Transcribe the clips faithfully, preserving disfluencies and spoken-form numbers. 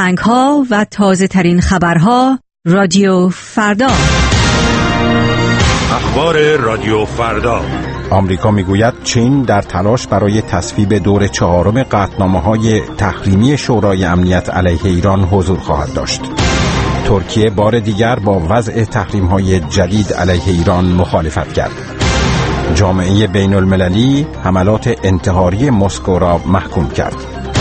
آهنگ‌ها و تازه‌ترین خبرها رادیو فردا. اخبار رادیو فردا. آمریکا میگوید چین در تلاش برای تصویب دور چهارم قطعنامه‌های تحریمی شورای امنیت علیه ایران حضور خواهد داشت. ترکیه بار دیگر با وضع تحریم‌های جدید علیه ایران مخالفت کرد. جامعه بین المللی حملات انتحاری مسکو را محکوم کرد.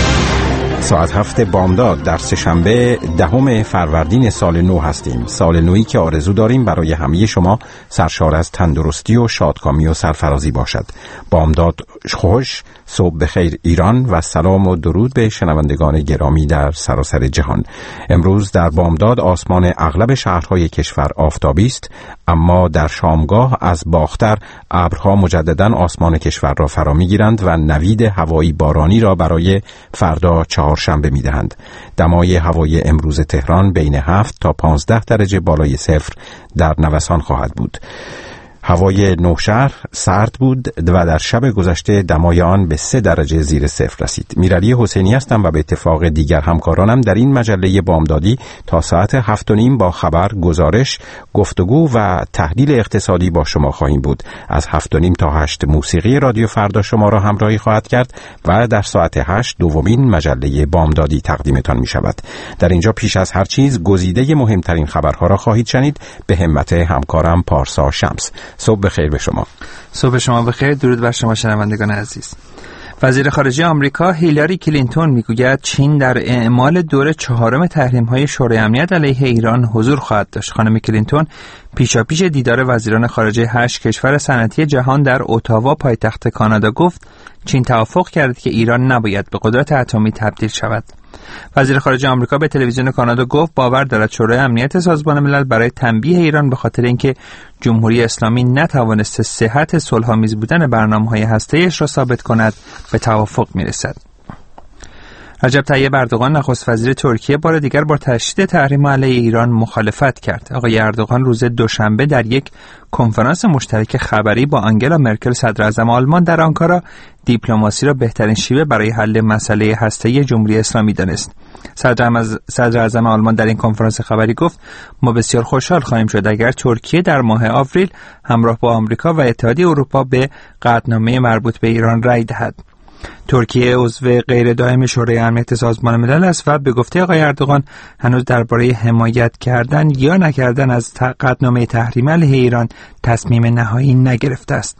ساعت هفت بامداد در سه‌شنبه دهم فروردین سال نو هستیم. سال نویی که آرزو داریم برای همه شما سرشار از تندرستی و شادکامی و سرفرازی باشد. بامداد خوش، صبح بخیر ایران و سلام و درود به شنوندگان گرامی در سراسر جهان. امروز در بامداد آسمان اغلب شهرهای کشور آفتابی است، اما در شامگاه از باختر ابرها مجددا آسمان کشور را فرا میگیرند و نوید هوایی بارانی را برای فردا چهارشنبه میدهند. دمای هوای امروز تهران بین هفت تا پانزده درجه بالای صفر در نوسان خواهد بود. هوای نوشهر سرد بود و در شب گذشته دمای آن به سه درجه زیر صفر رسید. میرعلی حسینی هستم و به اتفاق دیگر همکارانم در این مجله بامدادی تا ساعت هفت و نیم با خبر، گزارش، گفتگو و تحلیل اقتصادی با شما خواهیم بود. از هفت و نیم تا هشت موسیقی رادیو فردا شما را همراهی خواهد کرد و در ساعت هشت دومین مجله بامدادی تقدیمتان می شود. در اینجا پیش از هر چیز گزیده مهمترین خبرها را خواهید شنید به همت همکارم پارسا شمس. صبح بخیر به شما. صبح شما بخیر. درود بر شما شنوندگان عزیز. وزیر خارجه آمریکا هیلاری کلینتون میگوید چین در اعمال دور چهارم تحریم‌های شورای امنیت علیه ایران حضور خواهد داشت. خانم کلینتون پیشاپیش دیدار وزیران خارجه هشت کشور صنعتی جهان در اتاوا پایتخت کانادا گفت چین توافق کرد که ایران نباید به قدرت اتمی تبدیل شود. وزیر خارجه آمریکا به تلویزیون کانادا گفت باور دارد شورای امنیت سازمان ملل برای تنبیه ایران به خاطر اینکه جمهوری اسلامی نتوانسته صحت صلح‌آمیز بودن برنامه‌های هسته‌ایش را ثابت کند به توافق می‌رسد. رجب طیب اردوغان نخست وزیر ترکیه بار دیگر با تشدید تحریم علیه ایران مخالفت کرد. آقای اردوغان روز دوشنبه در یک کنفرانس مشترک خبری با آنگلا مرکل صدراعظم آلمان در آنکارا دیپلماسی را بهترین شیوه برای حل مسئله هسته‌ای جمهوری اسلامی دانست. صدراعظم آلمان در این کنفرانس خبری گفت ما بسیار خوشحال خواهیم شد اگر ترکیه در ماه آوریل همراه با آمریکا و اتحادیه اروپا به قطعنامه مربوط به ایران رأی دهد. ترکیه عضو غیر دائم شورای امنیت سازمان ملل است و به گفته آقای اردوغان هنوز درباره حمایت کردن یا نکردن از قطعنامه تحریم علیه ایران تصمیم نهایی نگرفته است.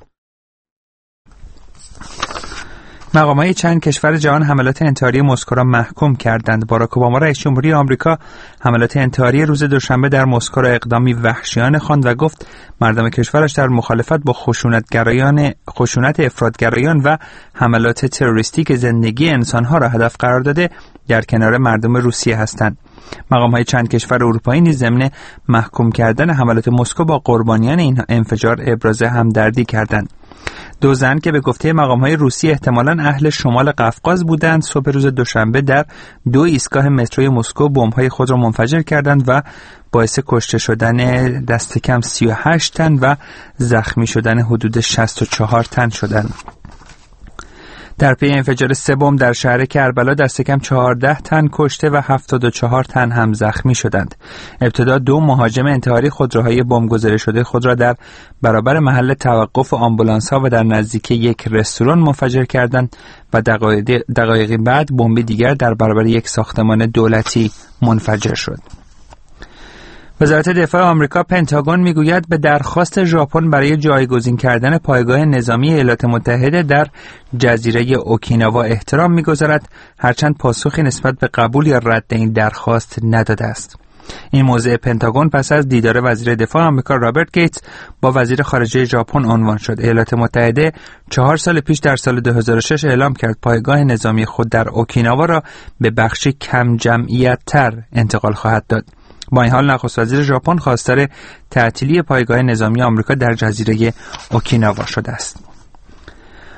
مقامات چند کشور جهان حملات انتحاری مسکو را محکوم کردند. باراک اوباما رئیس جمهوری آمریکا حملات انتحاری روز دوشنبه در مسکو را اقدامی وحشیانه خواند و گفت مردم کشورش در مخالفت با خشونتگرایان خشونت افراطگرایان و حملات تروریستی که زندگی انسانها را هدف قرار داده در کنار مردم روسیه هستند. مقام‌های چند کشور اروپایی نیز ضمن محکوم کردن حملات مسکو با قربانیان این انفجار ابراز همدردی کردند. دو زن که به گفته مقام‌های روسی احتمالاً اهل شمال قفقاز بودند صبح روز دوشنبه در دو ایستگاه متروی مسکو بمب‌های خود را منفجر کردند و باعث کشته شدن دست کم سی و هشت تن و زخمی شدن حدود شصت و چهار تن شدند. در پی انفجار سه بمب در شهر کربلا دست کم چهارده تن کشته و هفتاد و چهار تن هم زخمی شدند. ابتدا دو مهاجم انتحاری خودروهای بمب گذاری شده خود را در برابر محل توقف آمبولانس‌ها و در نزدیکی یک رستوران منفجر کردند و دقایق دقایقی بعد بمب دیگر در برابر یک ساختمان دولتی منفجر شد. وزارت دفاع آمریکا پنتاگون میگوید به درخواست ژاپن برای جایگزین کردن پایگاه نظامی ایالات متحده در جزیره اوکیناوا احترام میگذارد، هرچند پاسخی نسبت به قبول یا رد این درخواست نداده است. این موضوع پنتاگون پس از دیدار وزیر دفاع آمریکا رابرت گیتس با وزیر خارجه ژاپن عنوان شد. ایالات متحده چهار سال پیش در سال دو هزار و شش اعلام کرد پایگاه نظامی خود در اوکیناوا را به بخشی کم جمعیت تر انتقال خواهد داد. با این حال نخست وزیر ژاپن خواستار تعطیلی پایگاه نظامی آمریکا در جزیره اوکیناوا شده است.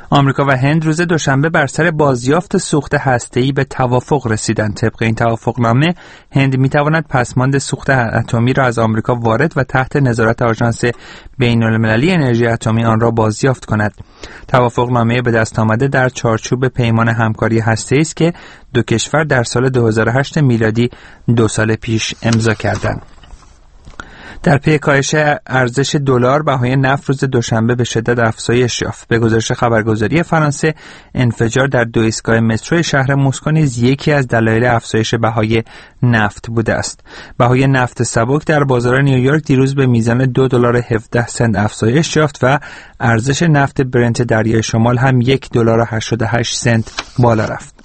آمریکا و هند روز دوشنبه بر سر بازیافت سوخت هسته‌ای به توافق رسیدند. طبق این توافقنامه هند می‌تواند پسماند سوخت اتمی را از آمریکا وارد و تحت نظارت آژانس بین‌المللی انرژی اتمی آن را بازیافت کند. توافقنامه به دست آمده در چارچوب پیمان همکاری هسته‌ای است که دو کشور در سال دو هزار و هشت میلادی دو سال پیش امضا کردند. در پی کاهش ارزش دلار، بهای نفت روز دوشنبه به شدت افزایش یافت. به گزارش خبرگزاری فرانسه، انفجار در دو ایستگاه مترو شهر مسکو نیز یکی از دلایل افزایش بهای نفت بوده است. بهای نفت سبک در بازار نیویورک دیروز به میزان دو دلار و هفده سنت افزایش یافت و ارزش نفت برنت دریای شمال هم یک دلار و هشتاد و هشت سنت بالا رفت.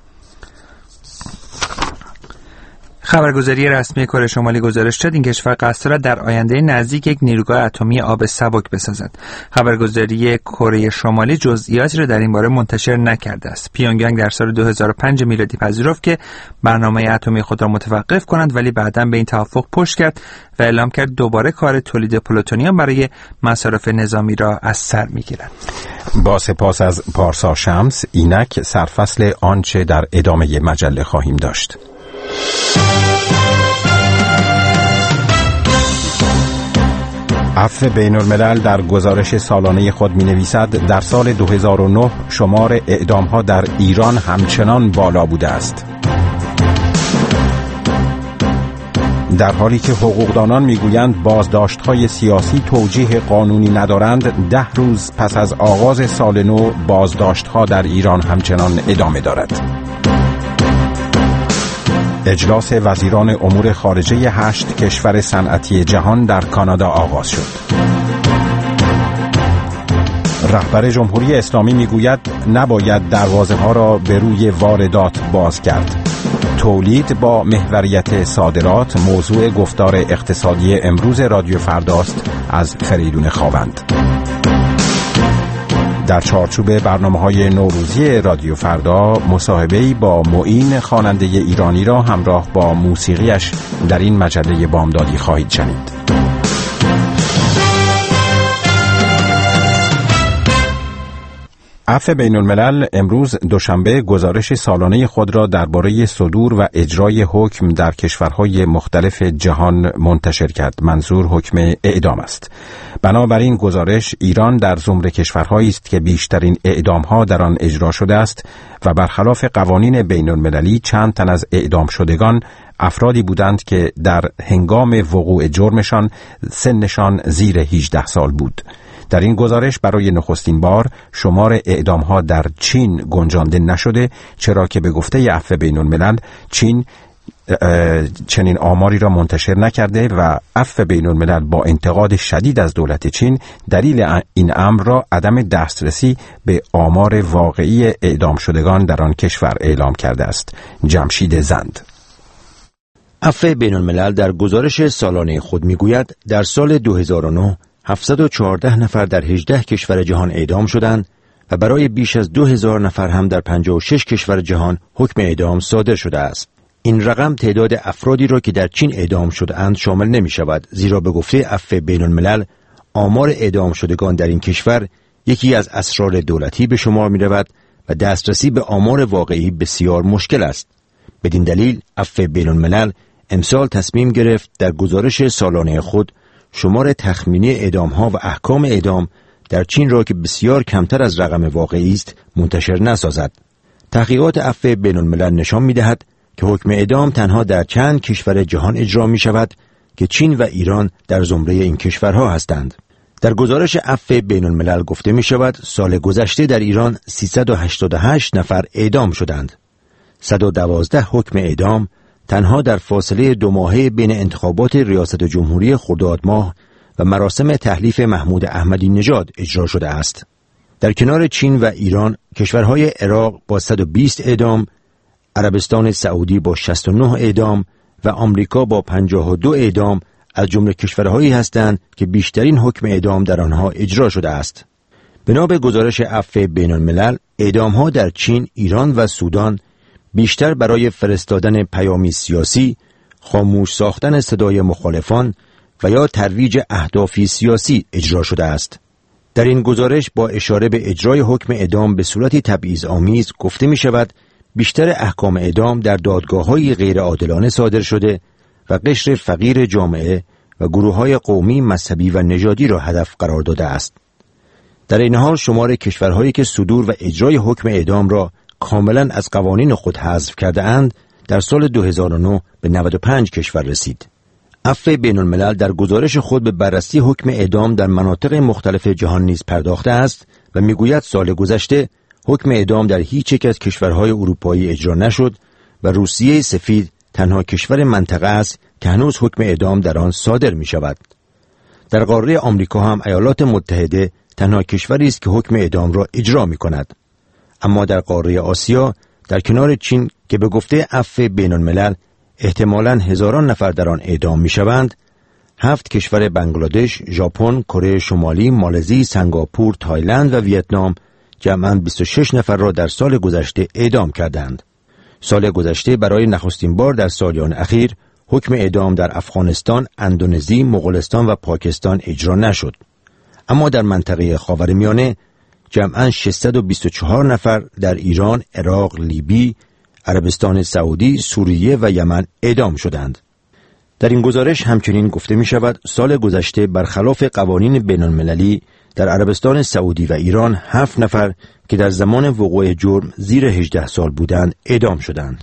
خبرگزاری رسمی کره شمالی گزارش داد این کشور قصد دارد در آینده نزدیک یک نیروگاه اتمی آب سبک بسازد. خبرگزاری کره شمالی جزئیاتی را در این باره منتشر نکرده است. پیونگیانگ در سال دو هزار و پنج میلادی پذیرفت که برنامه اتمی خود را متوقف کنند، ولی بعداً به این توافق پشت کرد و اعلام کرد دوباره کار تولید پلوتونیوم برای مصارف نظامی را از سر می‌گیرد. با سپاس از پارسا شمس، اینک سرفصل آنچه در ادامه مجله خواهیم داشت. عفو بین الملل در گزارش سالانه خود می نویسد در سال دو هزار و نه شمار اعدام‌ها در ایران همچنان بالا بوده است. در حالی که حقوقدانان میگویند بازداشت‌های سیاسی توجیه قانونی ندارند، ده روز پس از آغاز سال نو بازداشت‌ها در ایران همچنان ادامه دارد. اجلاس وزیران امور خارجه هشت کشور صنعتی جهان در کانادا آغاز شد. رهبر جمهوری اسلامی میگوید نباید دروازه‌ها را به روی واردات باز کرد. تولید با محوریت صادرات موضوع گفتار اقتصادی امروز رادیو فرداست از فریدون خاوند. در چارچوب برنامه‌های نوروزی رادیو فردا مصاحبه‌ای با معین خواننده ایرانی را همراه با موسیقیش در این مجله بامدادی خواهید شنید. عفو بین الملل امروز دوشنبه گزارش سالانه خود را درباره صدور و اجرای حکم در کشورهای مختلف جهان منتشر کرد. منظور حکم اعدام است. بنابراین گزارش ایران در زمره کشورهایی است که بیشترین اعدام‌ها در آن اجرا شده است و برخلاف قوانین بین المللی چند تن از اعدام شدگان افرادی بودند که در هنگام وقوع جرمشان سنشان زیر هجده سال بود. در این گزارش برای نخستین بار شمار اعدام‌ها در چین گنجانده نشده، چرا که به گفته عفو بین الملل چین چنین آماری را منتشر نکرده و عفو بین الملل با انتقاد شدید از دولت چین دلیل این امر را عدم دسترسی به آمار واقعی اعدام شدگان در آن کشور اعلام کرده است. جمشید زند. عفو بین الملل در گزارش سالانه خود میگوید در سال دو هزار و نه هفتصد و چهارده نفر در هجده کشور جهان اعدام شدند و برای بیش از دو هزار نفر هم در پنجاه و شش کشور جهان حکم اعدام صادر شده است. این رقم تعداد افرادی را که در چین اعدام شده‌اند شامل نمی شود، زیرا به گفته عفو بین الملل آمار اعدام شدگان در این کشور یکی از اسرار دولتی به شمار می رود و دسترسی به آمار واقعی بسیار مشکل است. بدین دلیل عفو بین الملل امسال تصمیم گرفت در گزارش سالانه خود شمار تخمینی اعدام‌ها و احکام اعدام در چین را که بسیار کمتر از رقم واقعی است منتشر نسازد. تحقیقات عفو بین الملل نشان می‌دهد که حکم اعدام تنها در چند کشور جهان اجرا می‌شود که چین و ایران در زمره این کشورها هستند. در گزارش عفو بین الملل گفته می‌شود سال گذشته در ایران سیصد و هشتاد و هشت نفر اعدام شدند. صد و دوازده حکم اعدام تنها در فاصله دو ماهه بین انتخابات ریاست جمهوری خرداد ماه و مراسم تحلیف محمود احمدی نژاد اجرا شده است. در کنار چین و ایران کشورهای عراق با صد و بیست اعدام، عربستان سعودی با شصت و نه اعدام و آمریکا با پنجاه و دو اعدام از جمله کشورهایی هستند که بیشترین حکم اعدام در آنها اجرا شده است. بنا به گزارش عفو بین الملل اعدام‌ها در چین، ایران و سودان بیشتر برای فرستادن پیامی سیاسی، خاموش ساختن صدای مخالفان و یا ترویج اهدافی سیاسی اجرا شده است. در این گزارش با اشاره به اجرای حکم اعدام به صورتی تبعیض‌آمیز گفته می شود بیشتر احکام اعدام در دادگاه‌های غیر عادلانه صادر شده و قشر فقیر جامعه و گروه‌های قومی، مذهبی و نژادی را هدف قرار داده است. در این حال شمار کشورهایی که صدور و اجرای حکم اعدام را کاملا از قوانین خود حذف کرده اند در سال دو هزار و نه به نود و پنج کشور رسید. عفو بین الملل در گزارش خود به بررسی حکم اعدام در مناطق مختلف جهان نیز پرداخته است و میگوید سال گذشته حکم اعدام در هیچ یک از کشورهای اروپایی اجرا نشد و روسیه سفید تنها کشور منطقه است که هنوز حکم اعدام در آن صادر می شود. در قاره آمریکا هم ایالات متحده تنها کشوری است که حکم اعدام را اجرا می کند. اما در قاره آسیا در کنار چین که به گفته عفو بین الملل احتمالاً هزاران نفر در آن اعدام می شوند، هفت کشور بنگلادش، ژاپن، کره شمالی، مالزی، سنگاپور، تایلند و ویتنام جمعاً بیست و شش نفر را در سال گذشته اعدام کردند. سال گذشته برای نخستین بار در سالیان اخیر حکم اعدام در افغانستان، اندونزی، مغولستان و پاکستان اجرا نشد. اما در منطقه خاورمیانه جمعاً ششصد و بیست و چهار نفر در ایران، عراق، لیبی، عربستان سعودی، سوریه و یمن اعدام شدند. در این گزارش همچنین گفته می شود سال گذشته برخلاف قوانین بین المللی در عربستان سعودی و ایران هفت نفر که در زمان وقوع جرم زیر هجده سال بودند اعدام شدند.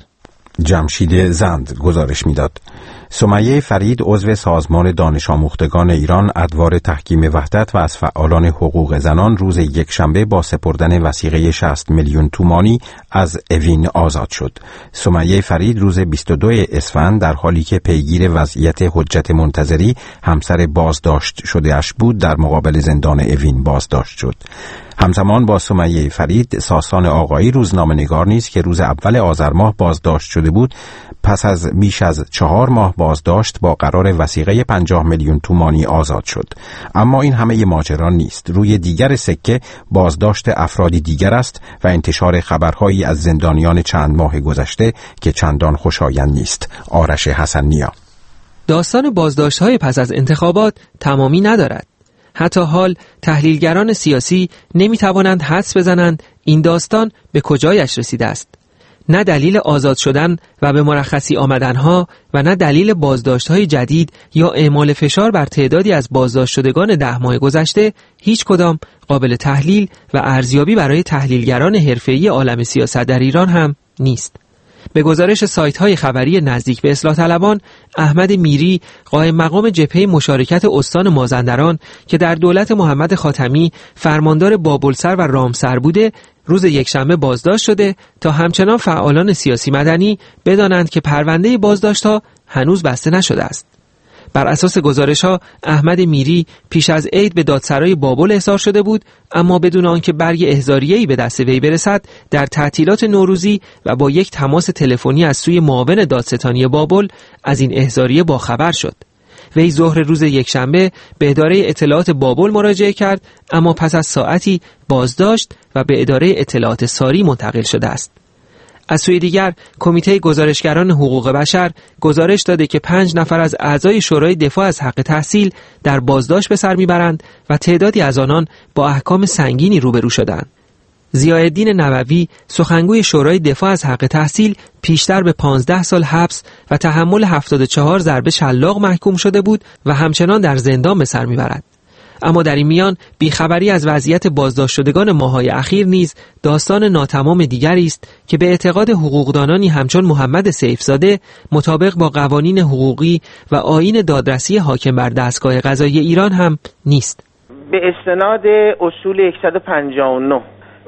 جمشید زند گزارش میداد. سمیه فرید عضو سازمان دانش آموختگان ایران ادوار تحکیم وحدت و از فعالان حقوق زنان روز یکشنبه با سپردن وثیقه شصت میلیون تومانی از اوین آزاد شد. سمیه فرید روز بیست و دوم اسفند در حالی که پیگیر وضعیت حجت منتظری همسر بازداشت شده اش بود در مقابل زندان اوین بازداشت شد. همزمان با سمیه فرید ساسان آقایی روزنامه‌نگار نیز که روز اول آذر ماه بازداشت شده بود پس از بیش از چهار ماه بازداشت با قرار وثیقه پنجاه میلیون تومانی آزاد شد. اما این همه ماجرا نیست. روی دیگر سکه بازداشت افرادی دیگر است و انتشار خبرهایی از زندانیان چند ماه گذشته که چندان خوشایند نیست. آرش حسن‌نیا. داستان بازداشت‌های پس از انتخابات تمامی ندارد. حتی حال تحلیلگران سیاسی نمی‌توانند حدس بزنند این داستان به کجایش رسیده است. نه دلیل آزاد شدن و به مرخصی آمدنها و نه دلیل بازداشت‌های جدید یا اعمال فشار بر تعدادی از بازداشت شدگان ده ماه گذشته هیچ کدام قابل تحلیل و ارزیابی برای تحلیلگران حرفه‌ای عالم سیاست در ایران هم نیست. به گزارش سایت‌های خبری نزدیک به اصلاح طلبان، احمد میری قائم مقام جبهه مشارکت استان مازندران که در دولت محمد خاتمی فرماندار بابلسر و رامسر بوده، روز یکشنبه بازداشت شده تا همچنان فعالان سیاسی مدنی بدانند که پرونده بازداشت‌ها هنوز بسته نشده است. بر اساس گزارش‌ها احمد میری پیش از عید به دادسرای بابل احضار شده بود، اما بدون آنکه برگ احضاریه‌ای به دست وی برسد در تعطیلات نوروزی و با یک تماس تلفنی از سوی معاون دادستانی بابل از این احضاریه باخبر شد. وی ظهر روز یکشنبه به اداره اطلاعات بابل مراجعه کرد، اما پس از ساعتی بازداشت و به اداره اطلاعات ساری منتقل شده است. از سوی دیگر کمیته گزارشگران حقوق بشر گزارش داده که پنج نفر از اعضای شورای دفاع از حق تحصیل در بازداشت به سر میبرند و تعدادی از آنان با احکام سنگینی روبرو شدند. ضیاءالدین نووی سخنگوی شورای دفاع از حق تحصیل پیشتر به پانزده سال حبس و تحمل هفتاد و چهار ضربه شلاق محکوم شده بود و همچنان در زندان به سر میبرد. اما در این میان بیخبری از وضعیت بازداشت شدگان ماه‌های اخیر نیز داستان ناتمام دیگری است که به اعتقاد حقوقدانانی همچون محمد سیفزاده مطابق با قوانین حقوقی و آیین دادرسی حاکم بر دستگاه قضایی ایران هم نیست. به استناد اصول صد و پنجاه و نه،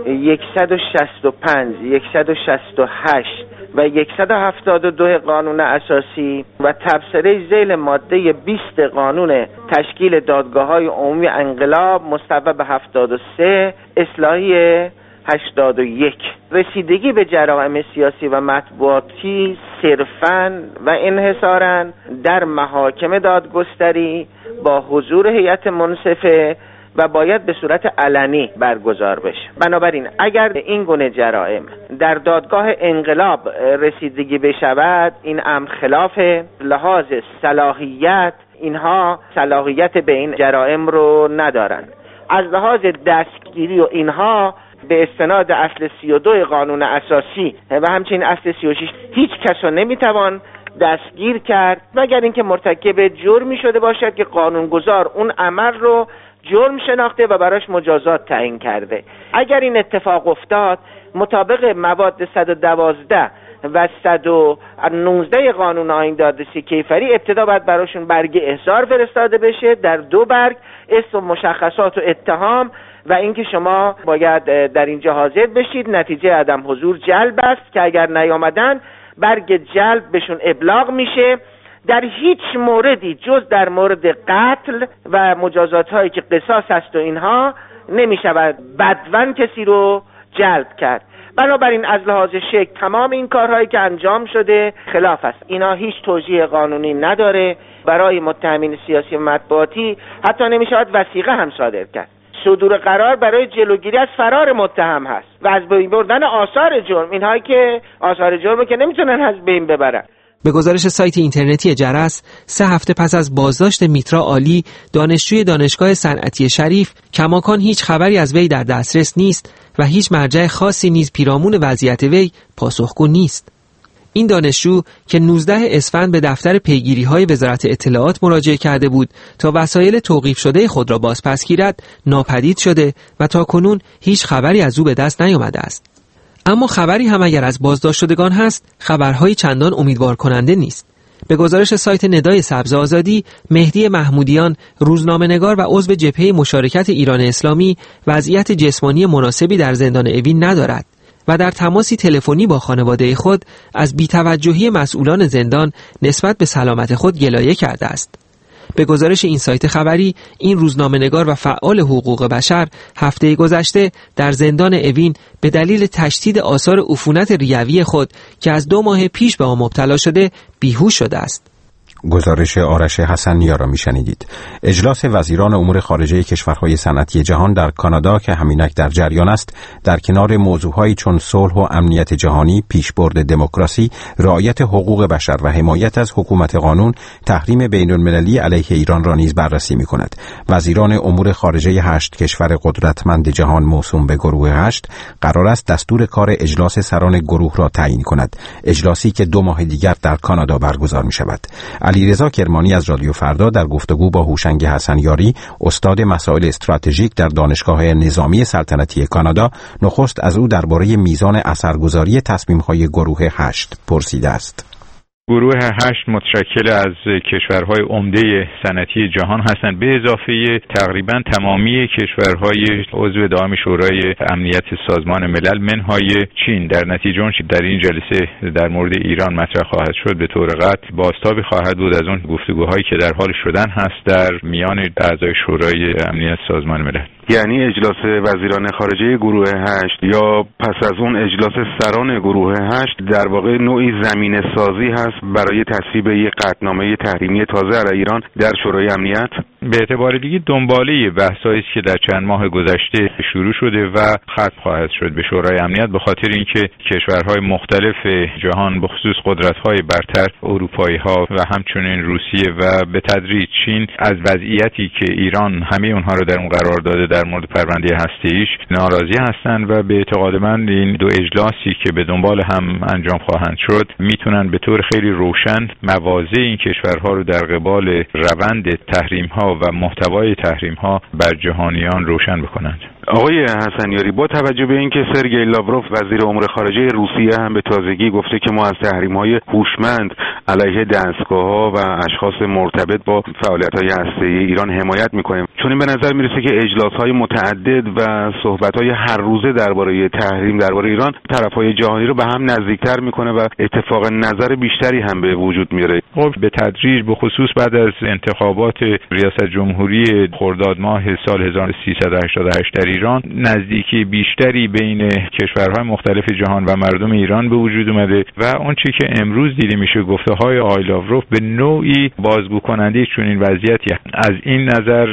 صد و شصت و پنج، صد و شصت و هشت و صد و هفتاد و دو قانون اساسی و تبصره ذیل ماده بیست قانون تشکیل دادگاه‌های عمومی انقلاب مصوب هفتاد و سه اصلاحیه هشتاد و یک، رسیدگی به جرائم سیاسی و مطبوعاتی صرفاً و انحصاراً در محاکم دادگستری با حضور هیئت منصفه و باید به صورت علنی برگزار بشه. بنابراین اگر این گونه جرائم در دادگاه انقلاب رسیدگی بشود، این امر خلاف لحاظ صلاحیت، اینها صلاحیت به این جرائم رو ندارن. از لحاظ دستگیری و اینها به استناد اصل سی و دو قانون اساسی و همچنین اصل سی و شش هیچ کس را نمیتوان دستگیر کرد مگر اینکه مرتکب جرمی شده باشد که قانونگذار اون عمل رو جرم شناخته و براش مجازات تعیین کرده. اگر این اتفاق افتاد مطابق مواد صد و دوازده و صد و نوزده قانون آیین دادرسی کیفری ابتدا باید براشون برگ احضار فرستاده بشه در دو برگ، اسم و مشخصات و اتهام و اینکه شما باید در اینجا حاضر بشید، نتیجه عدم حضور جلب است که اگر نیامدن برگ جلب بهشون ابلاغ میشه. در هیچ موردی جز در مورد قتل و مجازات هایی که قصاص است و اینها نمیشود بدون کسی رو جلب کرد. بنابراین از لحاظ شکل تمام این کارهایی که انجام شده خلاف است. اینا هیچ توجیه قانونی نداره. برای متهمین سیاسی و مطبوعاتی حتی نمیشود وثیقه هم صادر کرد. صدور قرار برای جلوگیری از فرار متهم هست و از بین بردن آثار جرم، اینهایی که آثار جرم که نمیتونن از بین ببرن. به گزارش سایت اینترنتی جرس، سه هفته پس از بازداشت میترا عالی، دانشجوی دانشگاه صنعتی شریف، کماکان هیچ خبری از وی در دسترس نیست و هیچ مرجع خاصی نیز پیرامون وضعیت وی پاسخگو نیست. این دانشجو که نوزدهم اسفند به دفتر پیگیری‌های وزارت اطلاعات مراجعه کرده بود تا وسایل توقیف شده خود را بازپس گیرد، ناپدید شده و تاکنون هیچ خبری از او به دست نیامده است. اما خبری هم اگر از بازداشت شدگان هست، خبرهای چندان امیدوار کننده نیست. به گزارش سایت ندای سبز آزادی، مهدی محمودیان، روزنامه‌نگار و عضو جبهه مشارکت ایران اسلامی، وضعیت جسمانی مناسبی در زندان اوین ندارد و در تماسی تلفنی با خانواده خود از بی‌توجهی مسئولان زندان نسبت به سلامت خود گلایه کرده است. به گزارش این سایت خبری، این روزنامه‌نگار و فعال حقوق بشر هفته گذشته در زندان اوین به دلیل تشدید آثار عفونت ریوی خود که از دو ماه پیش به آن مبتلا شده بیهوش شده است. گزارش آرش حسنیا را میشنیدید. اجلاس وزیران امور خارجه کشورهای صنعتی جهان در کانادا که همینک در جریان است، در کنار موضوعهایی چون صلح و امنیت جهانی، پیشبرد دموکراسی، رعایت حقوق بشر و حمایت از حکومت قانون، تحریم بین‌المللی علیه ایران را نیز بررسی می‌کند. وزیران امور خارجه هشت کشور قدرتمند جهان موسوم به گروه هشت قرار است دستور کار اجلاس سران گروه را تعیین کند. اجلاسی که دو ماه دیگر در کانادا برگزار می‌شود. علیرضا کرمانی از رادیو فردا در گفتگو با هوشنگ حسنیاری، استاد مسائل استراتژیک در دانشگاه نظامی سلطنتی کانادا، نخست از او درباره میزان اثرگذاری تصمیم‌های گروه هشت پرسیده است. گروه هشت متشکل از کشورهای عمده صنعتی جهان هستند به اضافه تقریبا تمامی کشورهای عضو دائم شورای امنیت سازمان ملل منهای چین. در نتیجه اون در این جلسه در مورد ایران مطرح خواهد شد. به طور قطع بازتابی خواهد بود از اون گفتگوهایی که در حال شدن هست در میان اعضای شورای امنیت سازمان ملل. یعنی اجلاس وزیران خارجه گروه هشت یا پس از اون اجلاس سران گروه هشت در واقع نوعی زمینه سازی هست برای تصویب یک قطعنامه تحریمی تازه علیه ایران در شورای امنیت؟ به اعتبار دیگه دنباله بحثایی است که در چند ماه گذشته شروع شده و ختم خواهد شد به شورای امنیت، به خاطر اینکه کشورهای مختلف جهان به خصوص قدرت‌های برتر اروپایی‌ها و همچنین روسیه و به تدریج چین از وضعیتی که ایران همه اونها رو در اون قرار داده در مورد پرونده هسته‌ایش ناراضی هستند و به اعتقاد من این دو اجلاسی که به دنبال هم انجام خواهند شد میتونن به طور خیلی روشن مواضع این کشورها رو در قبال روند تحریم‌ها و محتوای تحریم‌ها بر جهانیان روشن بکنند. آقای حسنیاری، با توجه به اینکه سرگئی لاوروف وزیر امور خارجه روسیه هم به تازگی گفته که ما از تحریم‌های هوشمند علیه دستگاه‌ها و اشخاص مرتبط با فعالیت‌های هسته‌ای ایران حمایت می‌کنیم، چون این به نظر میرسه که اجلاس‌های متعدد و صحبت‌های هر روزه درباره تحریم درباره ایران طرف‌های جهانی رو به هم نزدیکتر می‌کنه و اتفاق نظر بیشتری هم به وجود میاره. خب به تدریج به خصوص بعد از انتخابات ریاست جمهوری خرداد ماه سال هزار و سیصد و هشتاد و هشت در ایران نزدیکی بیشتری بین کشورهای مختلف جهان و مردم ایران به وجود اومده و اون چی که امروز دیده میشه گفته‌های آقای لاوروف به نوعی بازگو کننده چنین وضعیتی. از این نظر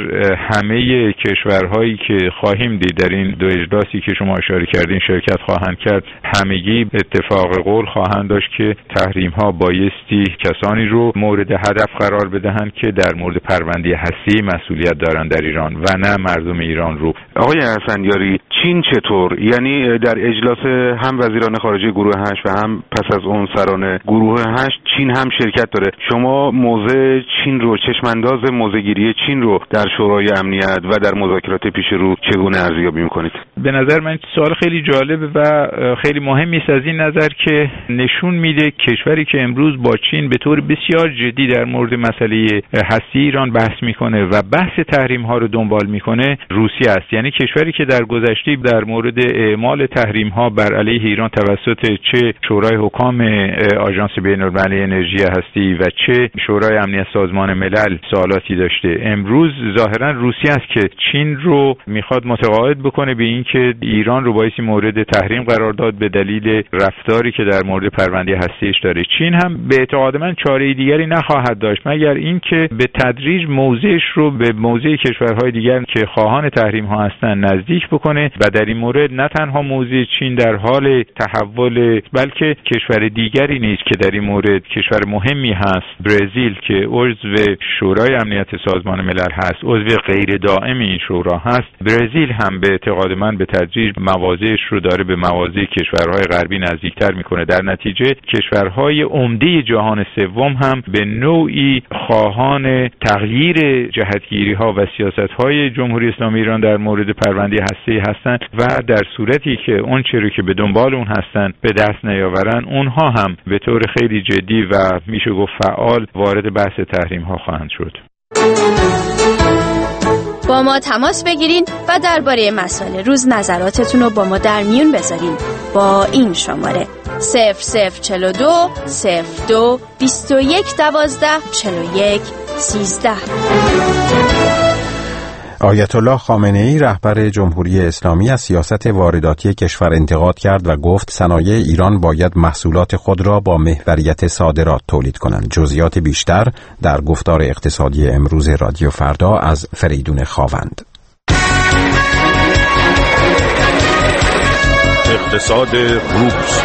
همه کشورهایی که خواهیم دید در این دو اجلاسی که شما اشاره کردین شرکت خواهند کرد، همگی اتفاق قول خواهند داشت که تحریم‌ها بایستی کسانی رو مورد هدف قرار بدهند که در مورد پرونده هستی مسئولیت دارند در ایران و نه مردم ایران رو. آقای اسفندیاری، چین چطور؟ یعنی در اجلاس هم وزیران خارجه گروه هشت و هم پس از اون سران گروه هشت چین هم شرکت داره. شما موضع چین رو، چشمانداز موضع‌گیری چین رو در شورای امنیت و در مذاکرات پیش رو چگونه ارزیابی می‌کنید؟ به نظر من سوال خیلی جالبه و خیلی مهمی است از این نظر که نشون میده کشوری که امروز با چین به طور بسیار جدی در مورد مسئله هستی ایران بحث میکنه و بحث تحریم ها رو دنبال میکنه روسیه است. یعنی کشوری که در گذشته در مورد اعمال تحریم ها بر علیه ایران توسط چه شورای حکام آژانس بین‌المللی انرژی هستی و چه شورای امنیت سازمان ملل سوالاتی داشته، امروز ظاهرا روسیه است که چین رو میخواد متقاعد بکنه به این که ایران رو بایستی مورد تحریم قرار داد به دلیل رفتاری که در مورد پرونده هستیش داره. چین هم به اعتقاد من چاره دیگری نخواهد داشت مگر اینکه به تدریج موضعش رو به موضع کشورهای دیگر که خواهان تحریم ها هستند نزدیک بکنه و در این مورد نه تنها موضع چین در حال تحول بلکه کشور دیگری نیست که در این مورد کشور مهمی هست، برزیل که عضو شورای امنیت سازمان ملل هست، عضو غیر دائم این شورا هست. برزیل هم به اعتقاد من به تدریج مواضعش رو داره به مواضع کشورهای غربی نزدیکتر میکنه. در نتیجه کشورهای عمده جهان سوم هم به نوعی خواهان تغییر جهتگیری ها و سیاست های جمهوری اسلامی ایران در مورد پرونده هستی هستند و در صورتی که اون چیزی که به دنبال اون هستند به دست نیاورن، اونها هم به طور خیلی جدی و میشه گفت فعال وارد بحث تحریم ها خواهند شد. با ما تماس بگیرین و درباره مسائل روز نظراتتون رو با ما در میون بذارین با این شماره صفر صفر چهل و دو صفر دو بیست و یک دوازده چهل و یک سیزده. آیت الله خامنه ای رهبر جمهوری اسلامی از سیاست وارداتی کشور انتقاد کرد و گفت صنایع ایران باید محصولات خود را با محوریت صادرات تولید کنند. جزئیات بیشتر در گفتار اقتصادی امروز رادیو فردا از فریدون خاوند. اقتصاد روز.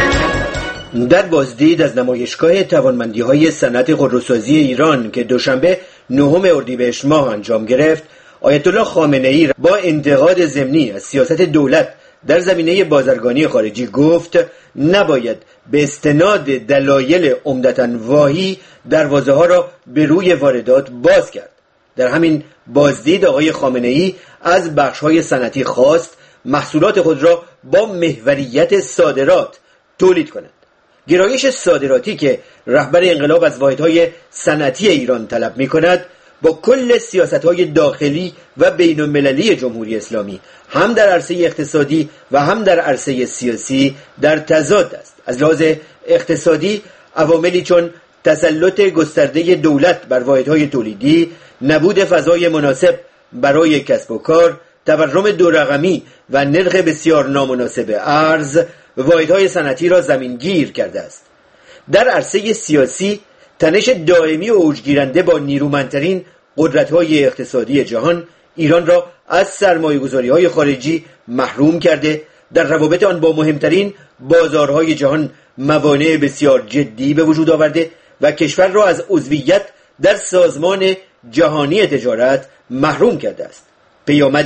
در بازدید از نمایشگاه توانمندی‌های صنعت خودروسازی ایران که دوشنبه نهم اردیبهشت ماه انجام گرفت، آیت الله خامنه ای با انتقاد ضمنی از سیاست دولت در زمینه بازرگانی خارجی گفت نباید به استناد دلایل عمدتاً واهی دروازه ها را به روی واردات باز کرد. در همین بازدید آقای خامنه ای از بخش‌های صنعتی خواست محصولات خود را با محوریت صادرات تولید کنند. گرایش صادراتی که رهبر انقلاب از واحدهای صنعتی ایران طلب می‌کند با کل سیاست‌های داخلی و بین‌المللی جمهوری اسلامی هم در عرصه اقتصادی و هم در عرصه سیاسی در تضاد است. از لحاظ اقتصادی عواملی چون تسلط گسترده دولت بر واحدهای تولیدی، نبود فضای مناسب برای کسب و کار، تورم دو رقمی و نرخ بسیار نامناسب ارز واحدهای صنعتی را زمینگیر کرده است. در عرصه سیاسی تنش دائمی و اوجگیرنده با نیرومندترین قدرت‌های اقتصادی جهان ایران را از سرمایه‌گذاری‌های خارجی محروم کرده، در روابط آن با مهمترین بازارهای جهان موانع بسیار جدی به وجود آورده و کشور را از عضویت در سازمان جهانی تجارت محروم کرده است. پیامد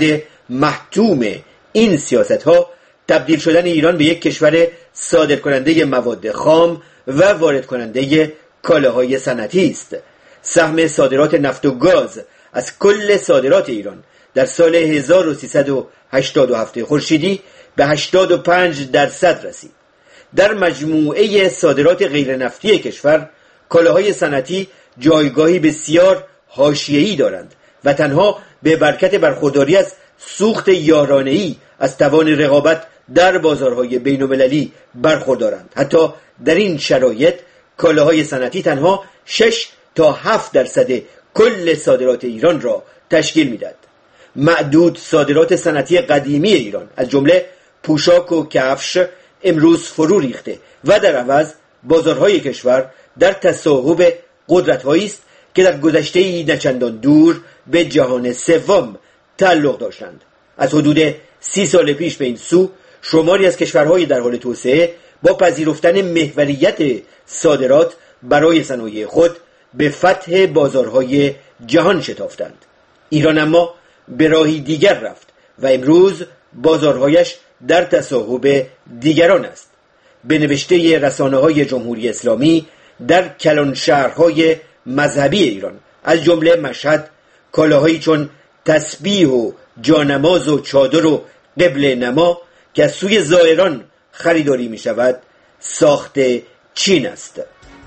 محتوم این سیاست‌ها تبدیل شدن ایران به یک کشور صادرکننده مواد خام و وارد کننده کالاهای صنعتی است. سهم صادرات نفت و گاز از کل صادرات ایران در سال هزار و سیصد و هشتاد و هفت خورشیدی به هشتاد و پنج درصد رسید. در مجموعه صادرات غیر نفتی کشور کالاهای صنعتی جایگاهی بسیار حاشیه‌ای دارند و تنها به برکت برخورداری از سوخت یارانه‌ای از توان رقابت در بازارهای بین‌المللی برخوردارند. حتی در این شرایط کالاهای صنعتی تنها شش تا هفت درصد کل صادرات ایران را تشکیل می‌دهد. معدود صادرات صنعتی قدیمی ایران از جمله پوشاک و کفش امروز فرو ریخته و در عوض بازارهای کشور در تصاحب قدرت‌هایی است که در گذشته نچندان دور به جهان سوم تعلق داشتند. از حدود سی سال پیش به این سو شماری از کشورهای در حال توسعه با پذیرفتن محوریت صادرات برای صنایع خود به فتح بازارهای جهان شتافتند. ایران اما به راهی دیگر رفت و امروز بازارهایش در تصاحب دیگران است. به نوشته رسانه‌های جمهوری اسلامی در کلان شهرهای مذهبی ایران از جمله مشهد کالاهایی چون تسبیح و جانماز و چادر و قبله نما که از سوی زائران خریداری می شود ساخت چین است.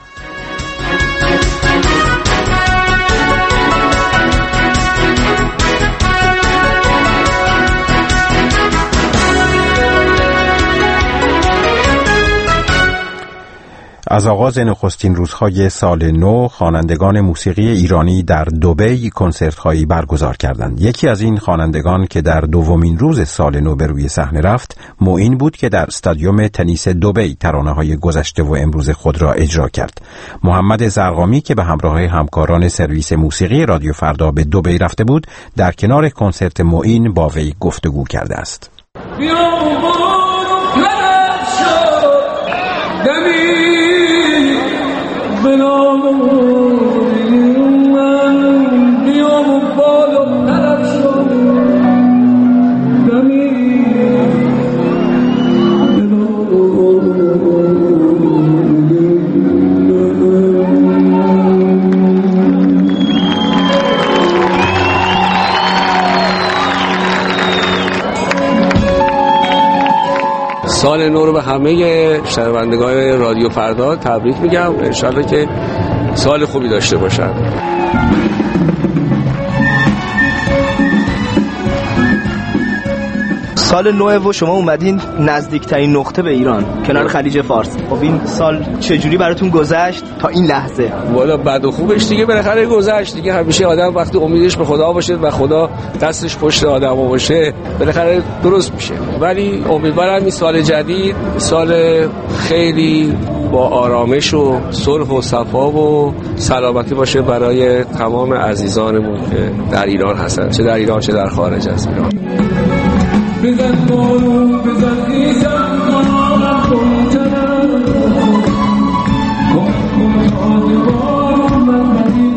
از آغاز نخستین روزهای سال نو خوانندگان موسیقی ایرانی در دبی کنسرت‌هایی برگزار کردند. یکی از این خوانندگان که در دومین روز سال نو به روی صحنه رفت، معین بود که در استادیوم تنیس دبی ترانه‌های گذشته و امروز خود را اجرا کرد. محمد زرقامی که به همراه همکاران سرویس موسیقی رادیو فردا به دبی رفته بود، در کنار کنسرت معین با وی گفتگو کرده است. سال نو رو به همه شنوندگان رادیو فردا تبریک میگم. انشالله که سال خوبی داشته باشن. سال نو و شما اومدین نزدیکترین نقطه به ایران کنار خلیج فارس. خب این سال چجوری براتون گذشت تا این لحظه؟ والا بد و خوبش دیگه بالاخره گذشت دیگه. همیشه آدم وقتی امیدش به خدا باشه و خدا دستش پشت آدم باشه بالاخره درست میشه. ولی امیدوارم این سال جدید سال خیلی با آرامش و صلح و صفا و سلامتی باشه برای تمام عزیزانمون که در ایران هستن، چه در ایران چه در خارج از ایران. بزن بارو بزن ایزم کنارم کنترم کن کن آدوارم من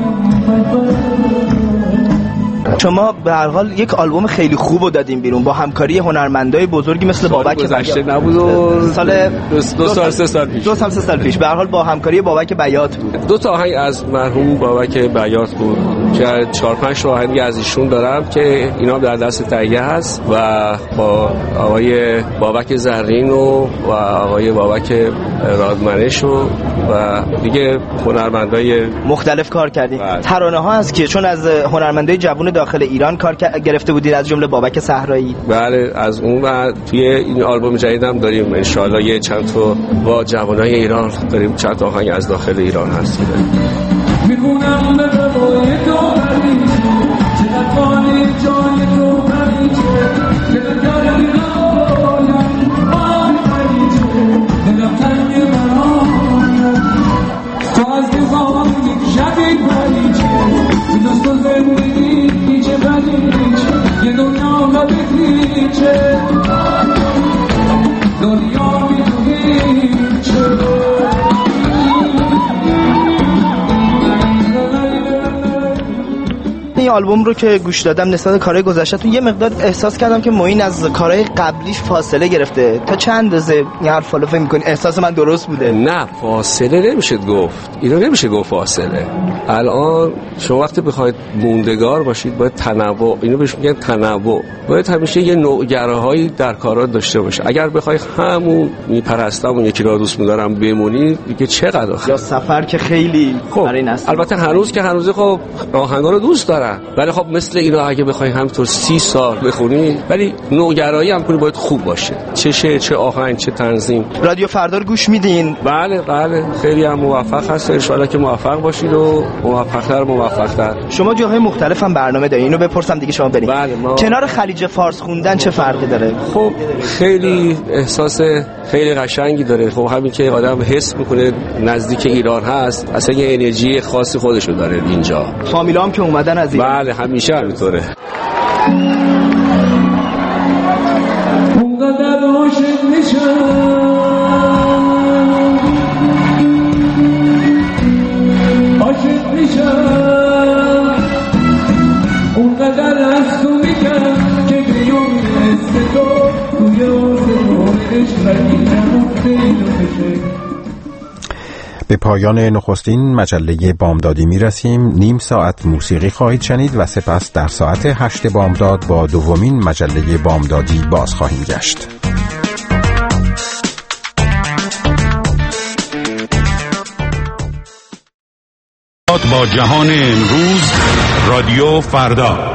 شما به هر حال یک آلبوم خیلی خوب رو دادیم بیرون با همکاری هنرمندای بزرگی مثل بابک گذشته نبود و سال دو سال سه سال پیش دو سال سه سال پیش به هر حال با همکاری بابک بیات بود. دو تا آهنگ از مرحوم بابک بیات بود که چهار پنج تا آهنگ از ایشون دارم که اینا در دست تهیه هست و با آقای بابک زرین و و آقای بابک رادمنش و و دیگه هنرمندای مختلف کار کردید. ترانه ها هست که چون از هنرمندای جوان داخل ایران کار گرفته بودید از جمله بابک صحرایی. بله از اون و توی این آلبوم جدیدم داریم ان شاءالله یه چند تا با جوانای ایران داریم چند تا آهنگ از داخل ایران هست. میگونم به بابای تو پریچه چه نکنی جای تو پریچه که داری آیم آی پریچه دلم تنگ برام تو از دیوان یک جدید پریچه این دوست و زندگی پیچه پریچه یه دنیا نبیچه دنیا بیچه این آلبوم رو که گوش دادم نسبت کارهای گذشته‌تون یه مقدار احساس کردم که معین از کارهای قبلیش فاصله گرفته. تا چند اندازه این حرف رو فکر می‌کنی احساس من درست بوده؟ نه فاصله نمیشه گفت. اینو نمیشه گفت فاصله. الان شما وقتی بخواید موندگار باشید باید تنوع، اینو بهش میگن تنوع. باید همیشه یه نوع‌گراهایی در کارات داشته باشه. اگر بخوای همون میپرستم اون یکی رو دوست می‌دارم بمونی دیگه چقدر یا سفر که خیلی خب. برای نسل البته هنوز که هنوز خب آهنگا رو دوست دارم ولی خب مثل اینا اگه بخوای همینطور سی سال بخونی، ولی نوگرایی هم کنی باید خوب باشه، چه شعر، چه آهنگ، چه تنظیم. رادیو فردا رو گوش میدین؟ بله بله، خیلی هم موفق هست. ان شاءالله که موفق باشید و موفق‌تر موفق‌تر. شما جاهای مختلف هم برنامه دارین، اینو بپرسم دیگه شما برید. بله ما... کنار خلیج فارس خوندن چه فرقی داره؟ خب خیلی احساس خیلی قشنگی داره. خب همین که آدم حس میکنه نزدیک ایران هست، اصلا یه انرژی خاصی خودشو داره اینجا. فامیلا هم که اومدن از این؟ بله همیشه همینطوره. اونقدر عاشق میشم، عاشق میشم، اونقدر از تو میگم که بیوم مثل تو توی آسمان عشقی نموخته به پایان نخستین مجله بامدادی می رسیم. نیم ساعت موسیقی خواهید شنید و سپس در ساعت هشت بامداد با دومین مجله بامدادی باز خواهیم گشت. با جهان امروز، رادیو فردا.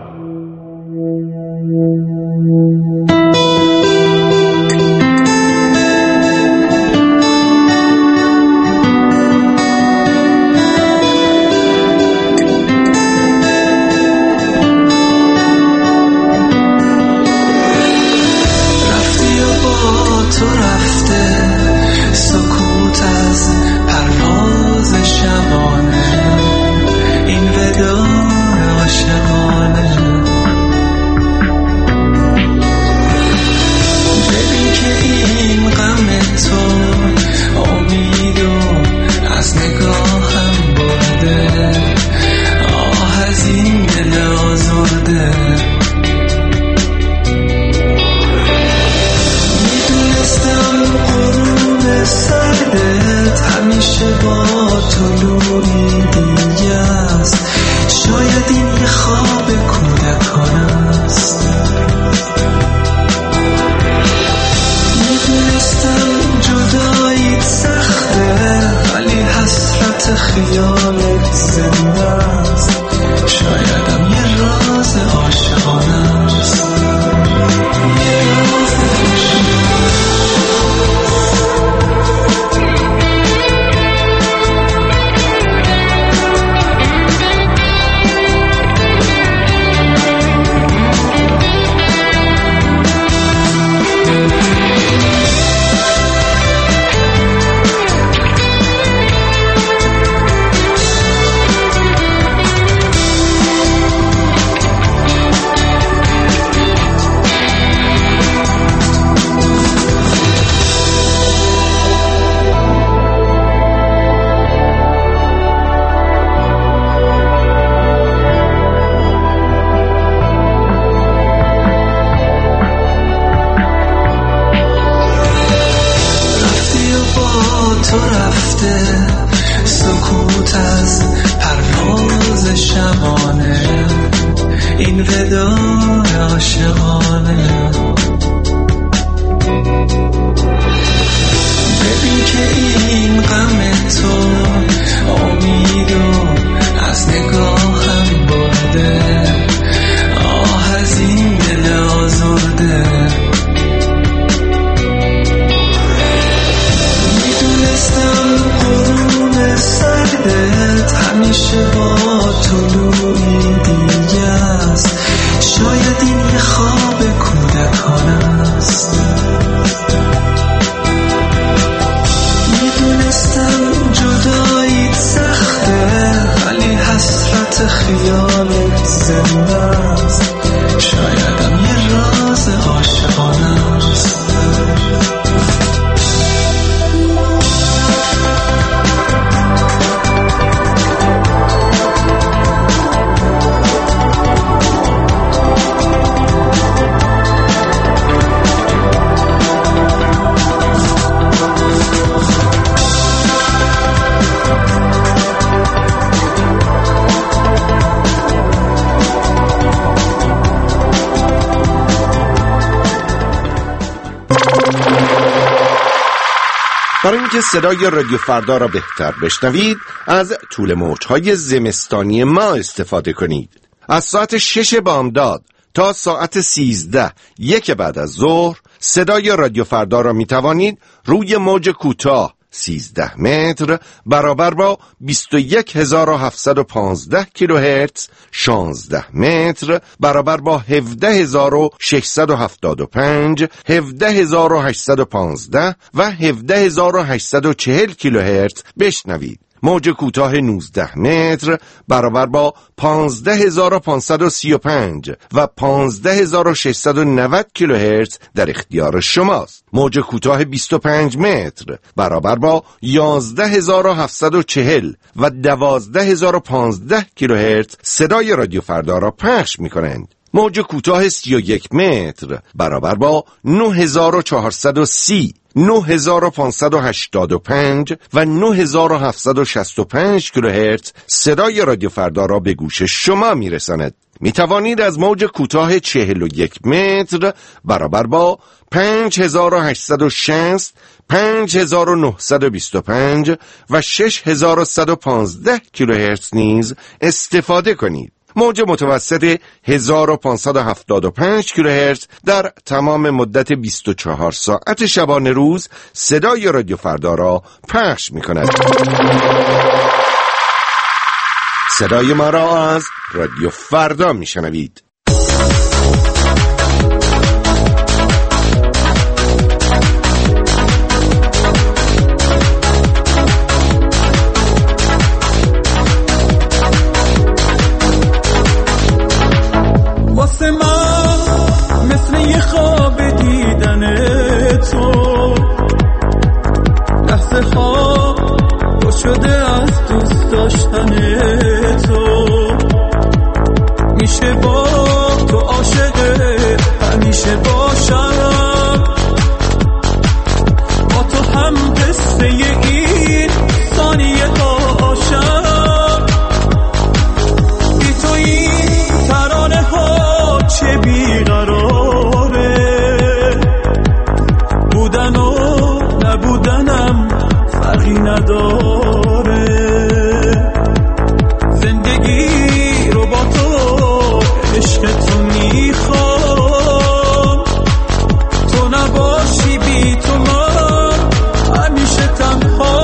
برای اینکه صدای رادیو فردا را بهتر بشنوید، از طول موج‌های زمستانی ما استفاده کنید. از ساعت شش بامداد تا ساعت سیزده یک بعد از ظهر صدای رادیو فردا را می توانید روی موج کوتاه سیزده متر برابر با بیست و یک هزار و هفتصد و پانزده کیلوهرتز، شانزده متر برابر با هفده هزار و ششصد و هفتاد و پنج، هفده هزار و هشتصد و پانزده و هفده هزار و هشتصد و چهل کیلوهرتز بشنوید. موج کوتاه نوزده متر برابر با پانزده هزار و پانصد و سی و پنج و پانزده هزار و ششصد و نود کیلوهرتز در اختیار شماست. موج کوتاه بیست و پنج متر برابر با یازده هزار و هفتصد و چهل و دوازده هزار و پانزده کیلوهرتز صدای رادیو فردا را پخش می‌کنند. موج کوتاه سی و یک متر برابر با نه هزار و چهارصد و سی، نه هزار و پانصد و هشتاد و پنج و نه هزار و هفتصد و شصت و پنج کیلوهرتز صدای رادیو فردا را به گوش شما میرساند. می توانید از موج کوتاه چهل و یک متر برابر با پنج هزار و هشتصد و شصت، پنج هزار و نهصد و بیست و پنج و شش هزار و صد و پانزده کیلوهرتز نیز استفاده کنید. موج متوسط هزار و پانصد و هفتاد و پنج کیلوهرتز در تمام مدت بیست و چهار ساعت شبانه روز صدای رادیو فردا را پخش می کند. صدای ما را از رادیو فردا می شنوید. واسه من مثل یه خواب دیدن تو، لحظه ها با شده از دوست داشتن تو، میشه با تو عاشق همیشه باشم، با تو هم قصه این ثانیه هاشم، بی تو این ترانه ها چه بیقراره، بودن و نبودنم فرقی نداره، زندگی رو با تو عشق تو میخوام، تو نباشی بی تو من همیشه تنها،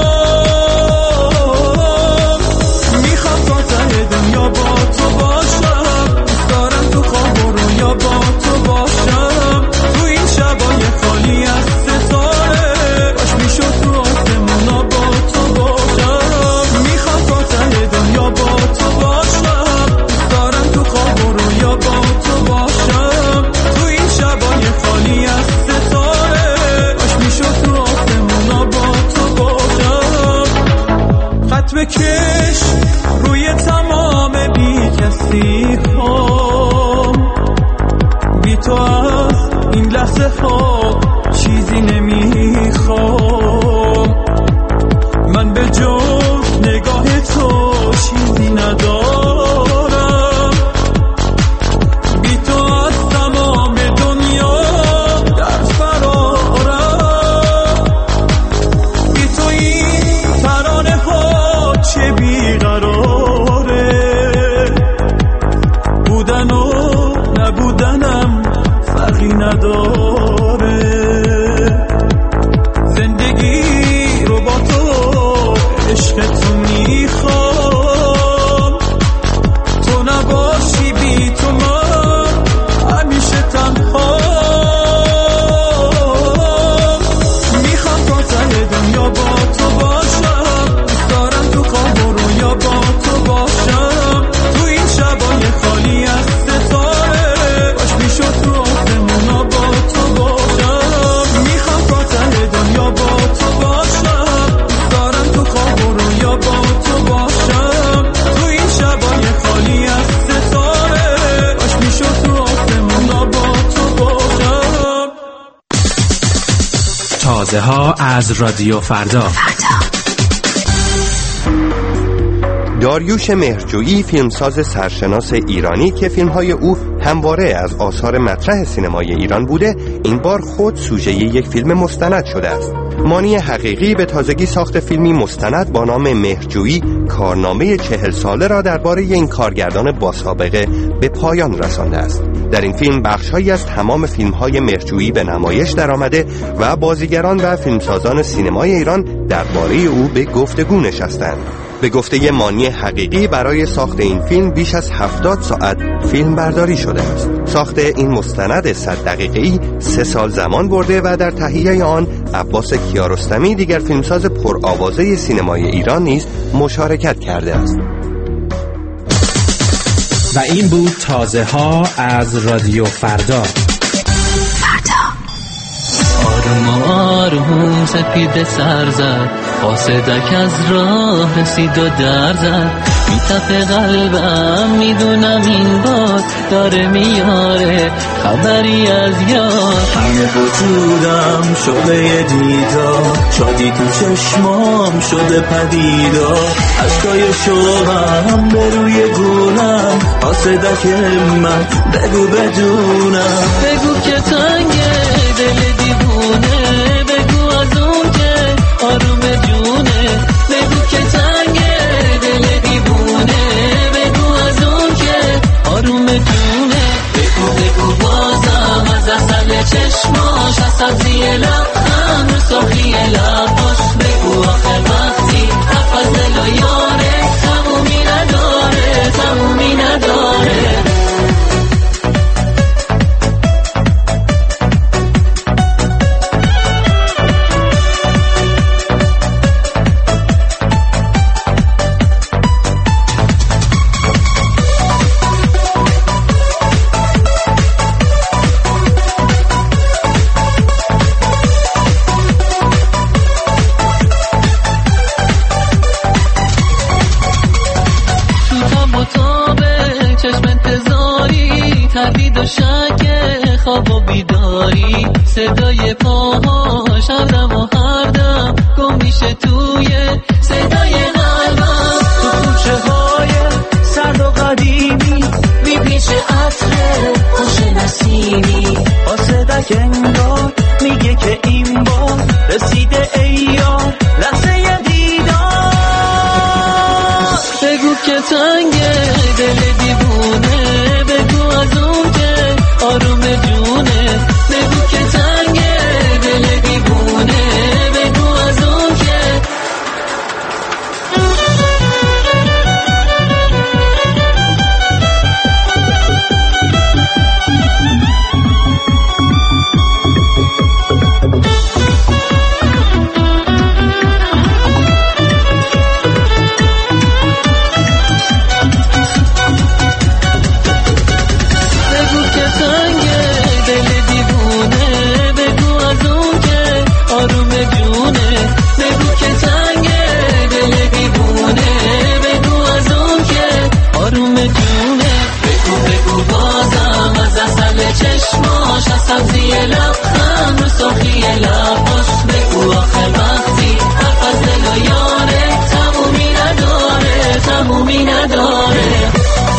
میخوام تا ته دنیا با تو باشم، دوست دارم تو خواب و رویا با تو باشم، تو این شبای خالی از ستاره باش میشد تو آسمونا با تو باشم، میخوام تا ته دنیا با تو باشم، دوست دارم تو خواب و رویا با تو باشم، تو این شبای خالی از ستاره باش میشد تو آسمونا با تو باشم، خط بکش روی تمام بی کسی هام، بی تو از این لحظه ها چیزی نمیخوام، من به جز نگاه تو چیزی ندارم، بی تو از تمام دنیا در فرارم، بی تو این ترانه ها چه بیقراره، بودن و نبودنم فرقی نداره، زندگی رو با تو عشق تو میخوام، تو نباشی بی تو من همیشه تنها، میخوام تا ته دنیا با تو باشم، دوست دارم تو خواب و رویا با تو باشم، تو این شبای خالی از ستاره باش میشد تو آسمونا با تو باشم، میخوام تا ته دنیا با تو باشم، دوست دارم تو خواب و رویا با تو باشم، تو این شبای خالی از ستاره باش میشد تو آسمونا با تو باشم. تازه ها از رادیو فردا. داریوش مهرجویی فیلمساز سرشناس ایرانی که فیلم‌های او همواره از آثار مطرح سینمای ایران بوده، این بار خود سوژه یک فیلم مستند شده است. مانی حقیقی به تازگی ساخت فیلمی مستند با نام مهرجویی کارنامه چهل ساله را درباره این کارگردان با سابقه به پایان رسانده است. در این فیلم بخش‌هایی از تمام فیلم‌های مهرجویی به نمایش درآمده و بازیگران و فیلمسازان سینمای ایران درباره او به گفتگو نشستند. به گفته مانی حقیقی برای ساخت این فیلم بیش از هفتاد ساعت فیلم برداری شده است. ساخت این مستند صد دقیقه‌ای سه سال زمان برده و در تهیه آن عباس کیارستمی دیگر فیلمساز پرآوازه سینمای ایران نیز مشارکت کرده است. و این بود تازه ها از رادیو فردا. آروم آروم سپید سر زد، قاصدک از راه رسید و در زد، میتپه قلبم میدونم این بار داره میاره خبری از یار. همه وجودم شده یه دیدار، شادی تو چشمام شده پدیدار، عشقای شوقم به روی گونم، قاصدک من بگو بدونم، بگو که تنگه دل دیوونه، بگو از اون که آروم جونه، بگو که تنگه دل دیوونه، بگو از اون که آروم جونه، بگو بگو بازم از اصل چشماش، از سبزی لبخم رو سرخی لباش، بگو آخر وقتی حرف از دل و یاره تمومی نداره تمومی نداره. خواب و بیداری صدای پاهاش هر دم و هر دم گم میشه توی صدای قلبم. تو کوچه های سرد و قدیمی میپیچه عطر خوش نسیمی، قاصدک انگار میگه که این بار رسیده ایار لحظه دیدار. بگو که تنگه دل دیوونه، بگو از اون که آروم جونه، بگو که تنگه دل دیوونه، بگو از اون که چشماش از سبزی لبخم رو سرخی لباش، بگو آخر وقتی حرف از دل و یاره تمومی نداره تمومی نداره.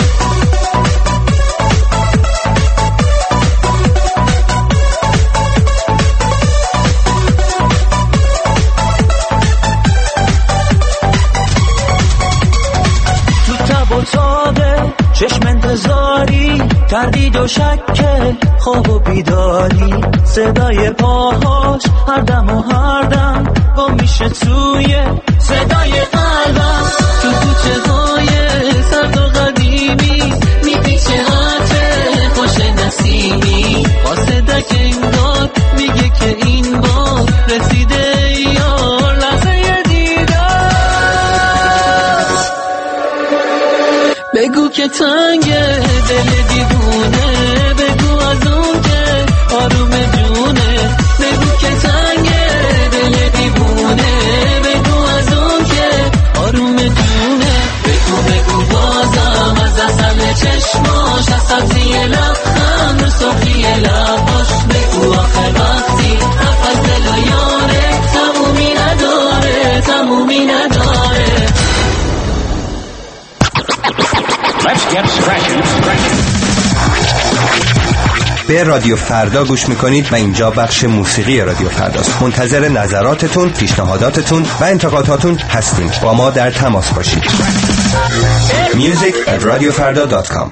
تو تب و تابه چشم انتظاری، تردید و شک خواب و بیداری، صدای پاهاش هر دم و هر دم گم میشه توی صدای قلبم. تو کوچه های سرد و قدیمی میپیچه عطر خوش نسیمی، قاصدک انگار میگه که این بار رسیده یار لحظه دیدار. بگو که تنگه دل دیوونه، بگو از اون که آروم جونه، بگو که تنگه دل دیوونه، بگو از اون که آروم جونه، بگو بگو بازم از اصل چشماش، از سبزی لبخم رو سرخی لباش، بگو آخر وقتی حرف از دل و یاره تمومی نداره تمومی نداره. Let's get scratching, scratching. به رادیو فردا گوش میکنید و اینجا بخش موسیقی رادیو فرداست. منتظر نظراتتون، پیشنهاداتتون و انتقاداتون هستیم. با ما در تماس باشید. music at radio farda dot com.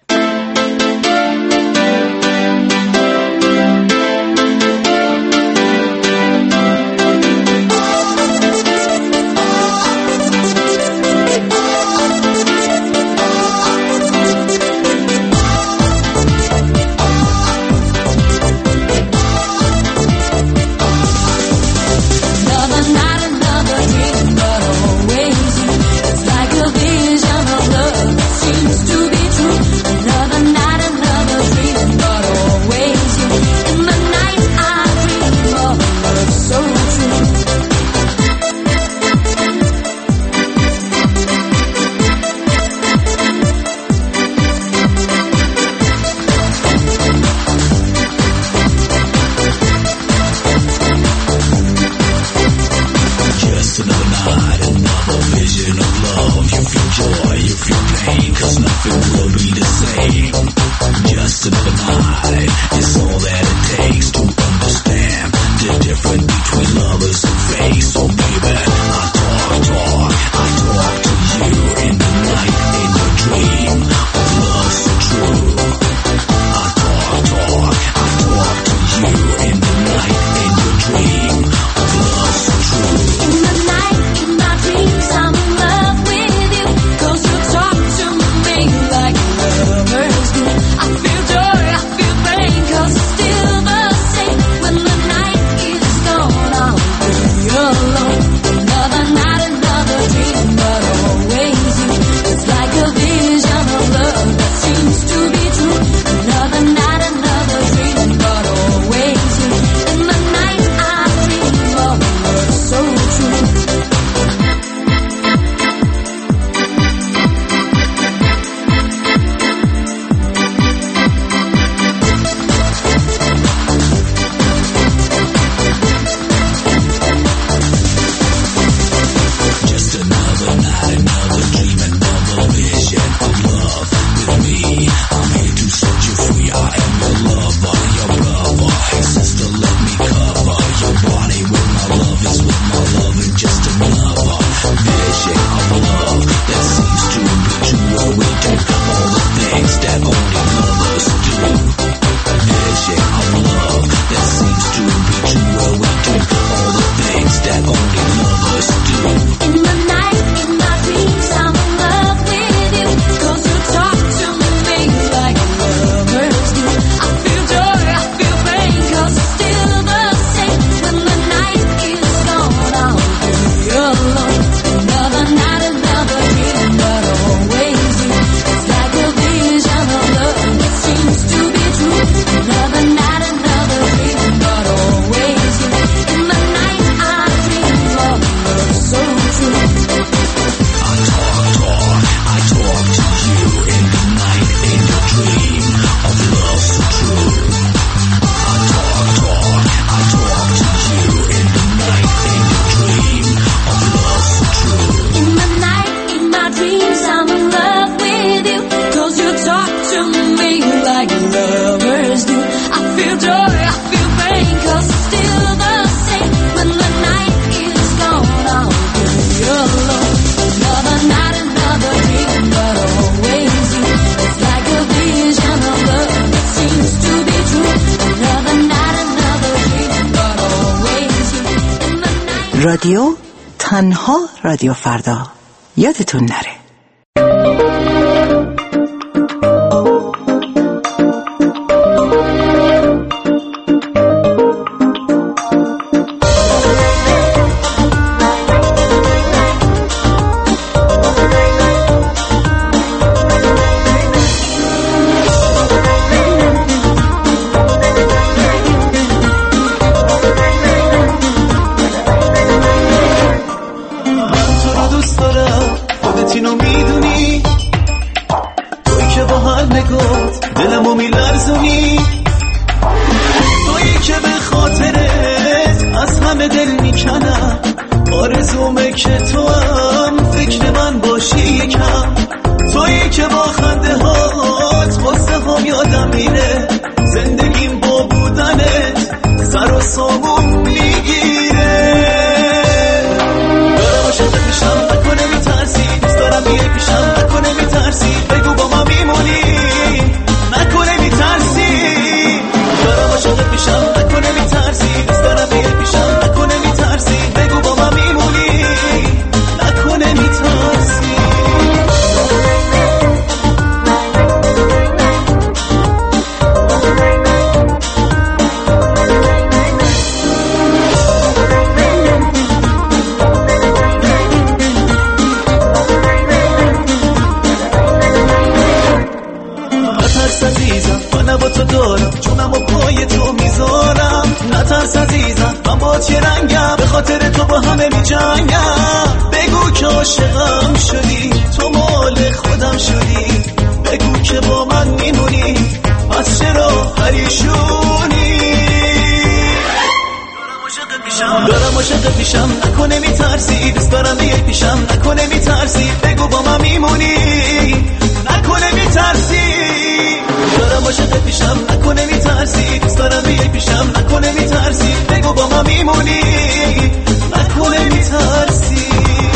رادیو تنها رادیو فردا، یادتون نره. تویی که با خنده هات قصه هم یادم میره، زندگی همه می جنگم. بگو که عاشقم شدی، تو مال خودم شدی. بگو که با من میمونی، پس چرا پریشونی؟ دارم عاشقت میشم، نکنه میترسی. دوست دارم بیای پیشم، نکنه میترسی. بگو با من میمونی، نکنه میترسی. دارم عاشقت میشم، نکنه میترسی. دوست دارم بیای پیشم، نکنه میترسی. بگو با من میمونی، نکنه میترسی.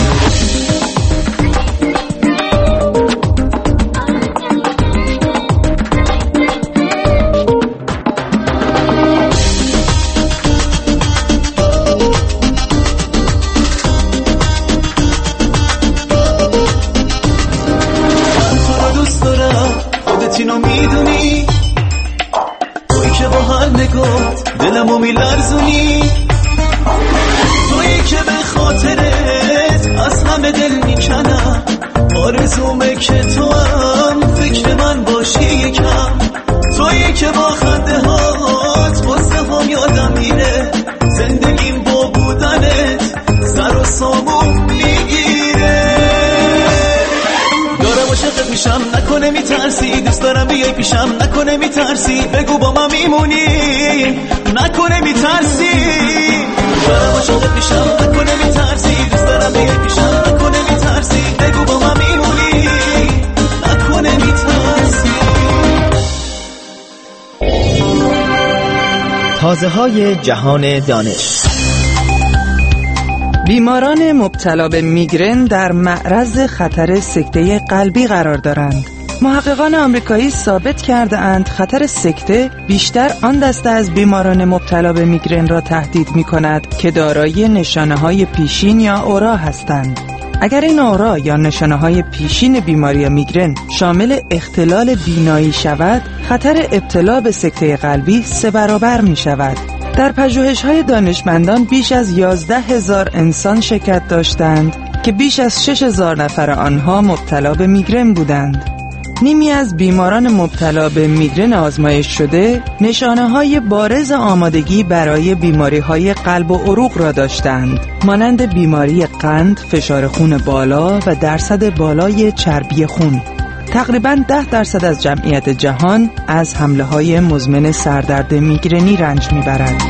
اینو میدونی، تویی که با هر نگات دلمو میلرزونی. تویی که به خاطرت از همه دل میکنم. آرزومه که تو هم فکر من باشی یکم. تویی که با خنده هات واسه هم یادم میره. زندگیم با بودنت سر و سامون میگیره. دارم عاشقت میشم، نکنه میترسی. دوست دارم بیای پیشم، نکنه میترسی. بگو با من میمونی، نکنه میترسی. دارم عاشقت میشم، نکنه میترسی. دوست دارم بیای پیشم، نکنه میترسی. بگو با من میمونی، نکنه میترسی. تازه های جهان دانش. بیماران مبتلا به میگرن در معرض خطر سکته قلبی قرار دارند. محققان آمریکایی ثابت کرده اند خطر سکته بیشتر آن دسته از بیماران مبتلا به میگرن را تهدید می کند که دارای نشانه‌های پیشین یا اورا هستند. اگر این اورا یا نشانه‌های پیشین بیماری میگرن شامل اختلال بینایی شود، خطر ابتلا به سکته قلبی سه برابر می شود. در پژوهش‌های دانشمندان بیش از یازده هزار انسان شرکت داشتند که بیش از شش هزار نفر آنها مبتلا به میگرن بودند. نیمی از بیماران مبتلا به میگرن آزمایش شده نشانه‌های بارز آمادگی برای بیماری‌های قلب و عروق را داشتند، مانند بیماری قند، فشار خون بالا و درصد بالای چربی خون. تقریباً ده درصد از جمعیت جهان از حمله‌های مزمن سردرد میگرنی رنج می‌برد.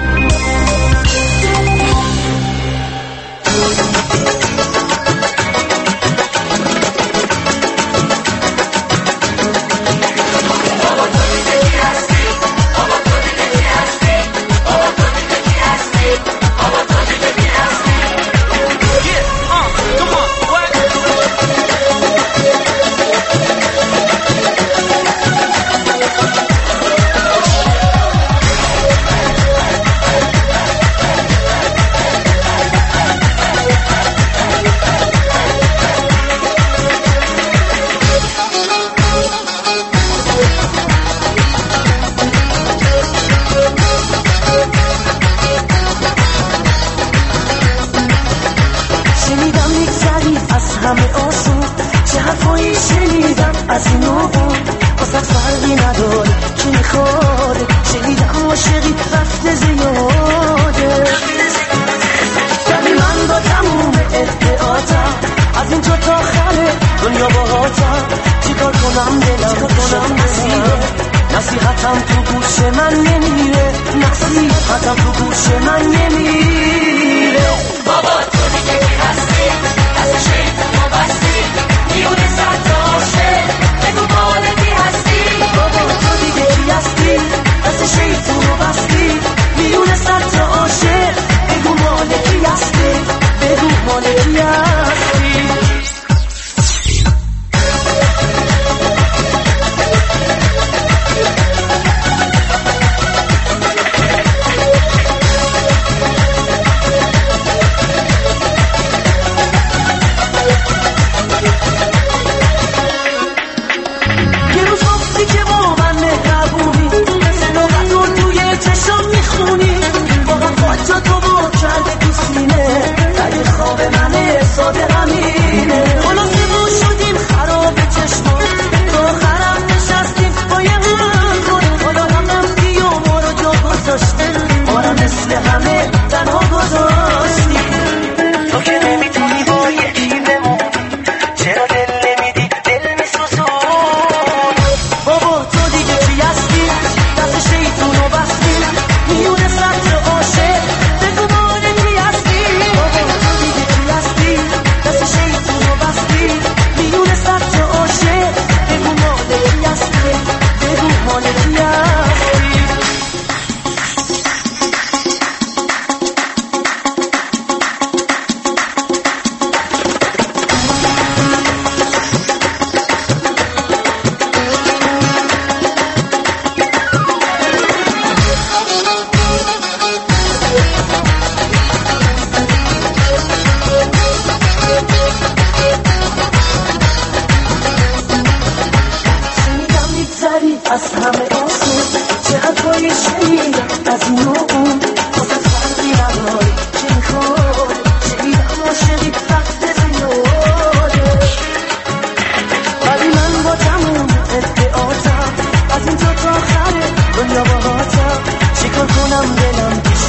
نصیحتم تو گوش من نمیره، نصیحتم تو گوش من نمیره. بابا تو دیگه کی هستی؟ دست شیطون رو بستی، میونه سر عاشق بگو مال کی هستی؟ بابا تو دیگه کی هستی؟ دست شیطون رو بستی، میونه سر عاشق بگو مال کی هستی؟ بگو مال کی هستی؟ تو با کرده تو سینه، در خواب منه ساده همه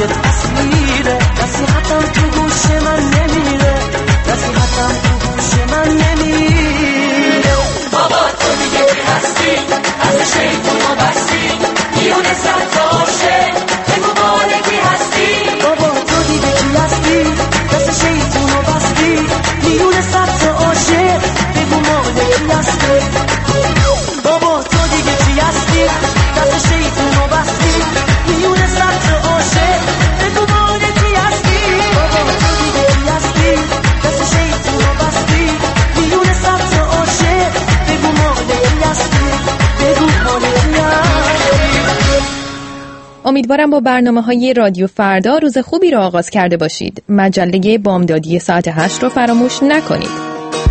عشقت اسیره نصیحتم تو گوش من نمیره نصیحتم تو گوش من نمیره بابا تو دیگه کی هستی از شیطونا بستی میونه سر عاشق بگو مال کی هستی بابا تو دیگه کی هستی دست شیطونا بستی میونه سر عاشق بگو مال کی هستی بابا تو دیگه کی هستی دست شیطونا بستی میونه سر عاشق بگو مال کی هستی بابا تو دیگه کی هستی دست شیطونا بستی میونه سر عاشق بگو مال کی هستی بگو مال کی هستی. امیدوارم با برنامه‌های رادیو فردا روز خوبی را آغاز کرده باشید. مجله بامدادی ساعت هشت رو فراموش نکنید.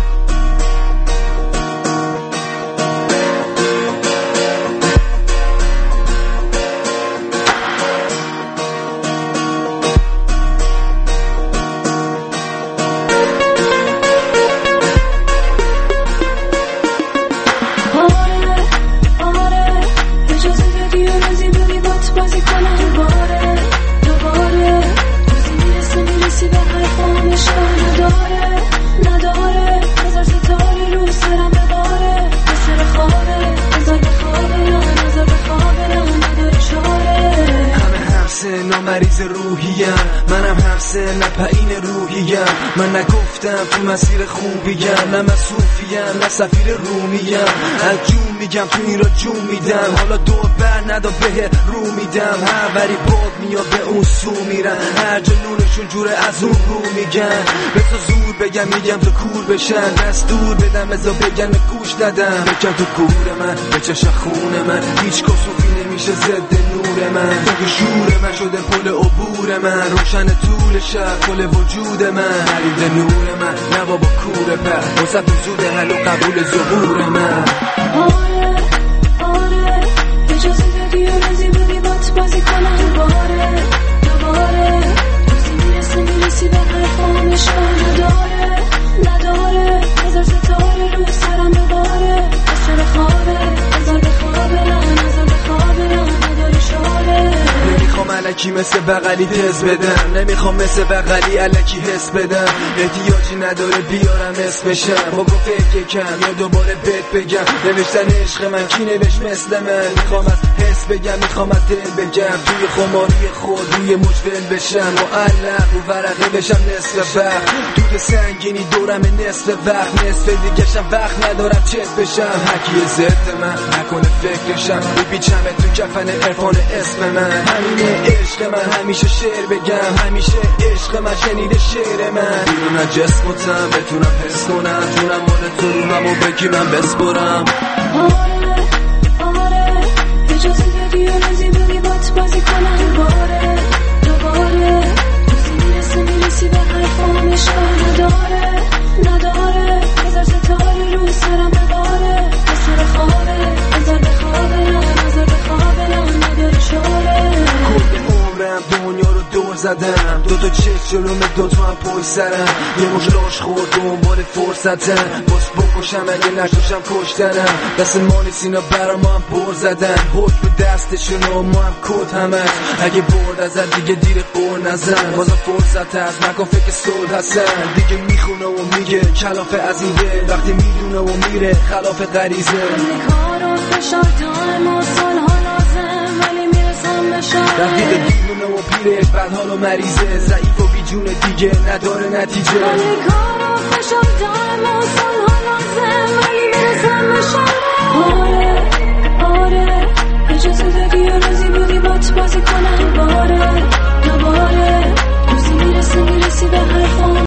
مریض روحیم منم هر سن پایین روحیم من نگفتم تو مسیر خوبیم نه من صوفیم نه سفیر رومیم از جون میگم تو این را جون میدم حالا دو بر ندا به رو میدم هر وری باد میاد به اون سو میرن هر جنونشون جوره از اون رو میگن بسا زور بگم میگم تو کور بشن دستور بدم ازا بگن گوش ندم بگم تو کور من به چشم خون من هیچ کسوفی نمیشه ضد نور من تو شور من شده پل عبور من روشن طول شب کل وجود من مرید نور من نه بابا کور پر وسط زود حل و قبول ظهور من آره آره اجازه بدی و رزی بدی بات بازی کنم دوباره دوباره روزی میرسه میرسی به حرفانش نداره نداره هزار ستاره رو سرم بباره از چرا خوابه هزار بخوابه نظر بخوابه نداره شاره نمیخوام علکی مثل بغلی تز بدم نمیخوام مثل بغلی علکی حس بدم احتیاجی نداره بیارم اسمشم با گفت فکر کم یا دوباره بهت بگم نوشتن عشق من کی نوشت مثل من میخوام از حس بگم میخوام از دل بگم توی خماری خود روی مجبل بشم معلق رو ورقه بشم نصف وقت دود سنگینی دورم نصف وقت نصف دیگهشم وقت ندارم چت بشم هرکی ضد من نکنه فکرشم بپیچم تو کفن عرفان اسم من همینه عشق من همیشه شعر بگم همیشه عشق من شنیده شعر من بیرون از جسمتم بتونم حس کنم جونم مال تو رو همو بگی من بسپرم آره آره اجازه بدی و رزی بدی بات بازی کنم دوباره دوباره روزی میرسه میرسی به حرفانش نداره نداره هزار ستاره رو سرم بباره از سر خوابه هزار بخوابه نظر بخوابه نداره شاره عمرم دنیا رو دور زدم دو تا چشم جلوم دو تا هم پشت سرم یه مش لاش خورد دنبال فرصتم باش بکشم اگه نشوشم کشتنم دست مانی سینا برا ما هم بر زدن حکم دستشون و ما هم کد همش اگه برد ازت دیگه دیر قور نزن بازم فرصت هست نکن فکر سود هستن دیگه میخونه و میگه کلافه از این دل وقتی میدونه و میره خلاف غریزه کار و فشار تایم و سالها لازم ولی میرسم به شاره رفیق دیونه و پیره بدحال و مریضه ضعیف و بیجونه دیگه نداره نتیجه ولی کار و فشار تایم و سالها لازم ولی میرسم به شاره